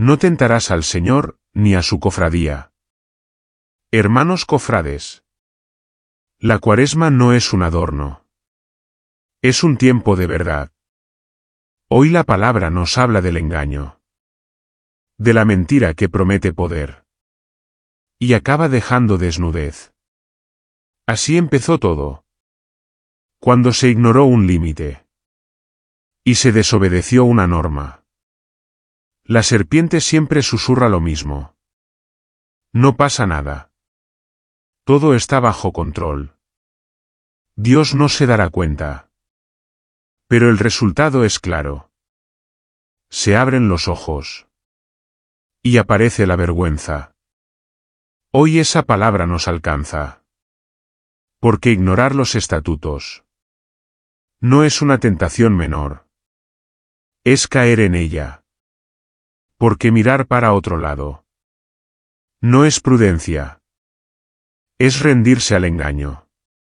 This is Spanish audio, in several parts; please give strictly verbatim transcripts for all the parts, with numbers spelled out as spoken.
No tentarás al Señor, ni a su cofradía. Hermanos cofrades. La Cuaresma no es un adorno. Es un tiempo de verdad. Hoy la palabra nos habla del engaño. De la mentira que promete poder. Y acaba dejando desnudez. Así empezó todo. Cuando se ignoró un límite. Y se desobedeció una norma. La serpiente siempre susurra lo mismo. No pasa nada. Todo está bajo control. Dios no se dará cuenta. Pero el resultado es claro. Se abren los ojos. Y aparece la vergüenza. Hoy esa palabra nos alcanza. Porque ignorar los estatutos no es una tentación menor. Es caer en ella. Porque mirar para otro lado no es prudencia. Es rendirse al engaño.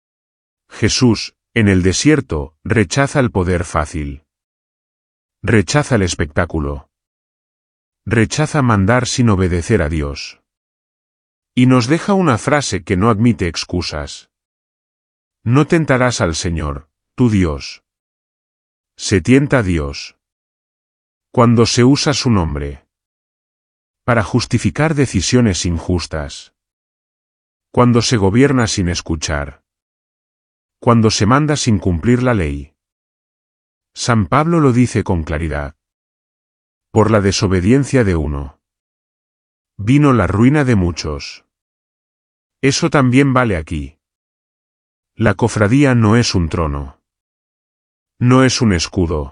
Jesús, en el desierto, rechaza el poder fácil. Rechaza el espectáculo. Rechaza mandar sin obedecer a Dios. Y nos deja una frase que no admite excusas. No tentarás al Señor, tu Dios. Se tienta a Dios cuando se usa su nombre para justificar decisiones injustas. Cuando se gobierna sin escuchar. Cuando se manda sin cumplir la ley. San Pablo lo dice con claridad. Por la desobediencia de uno vino la ruina de muchos. Eso también vale aquí. La cofradía no es un trono. No es un escudo.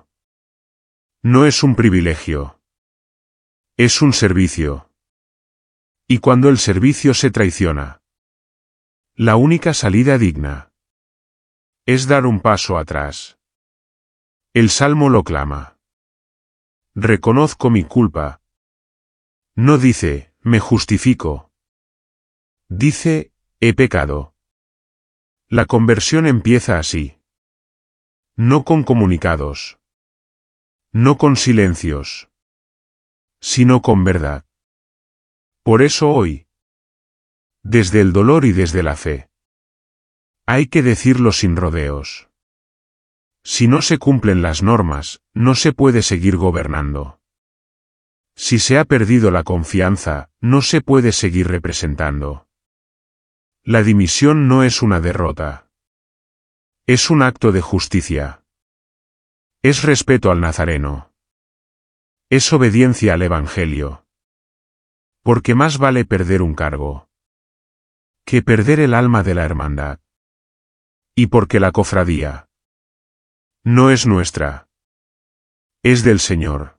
No es un privilegio. Es un servicio. Y cuando el servicio se traiciona, la única salida digna es dar un paso atrás. El Salmo lo clama. Reconozco mi culpa. No dice, me justifico. Dice, he pecado. La conversión empieza así. No con comunicados. No con silencios. Sino con verdad. Por eso hoy, desde el dolor y desde la fe, hay que decirlo sin rodeos. Si no se cumplen las normas, no se puede seguir gobernando. Si se ha perdido la confianza, no se puede seguir representando. La dimisión no es una derrota. Es un acto de justicia. Es respeto al Nazareno. Es obediencia al Evangelio. Porque más vale perder un cargo que perder el alma de la hermandad. Y porque la cofradía no es nuestra. Es del Señor.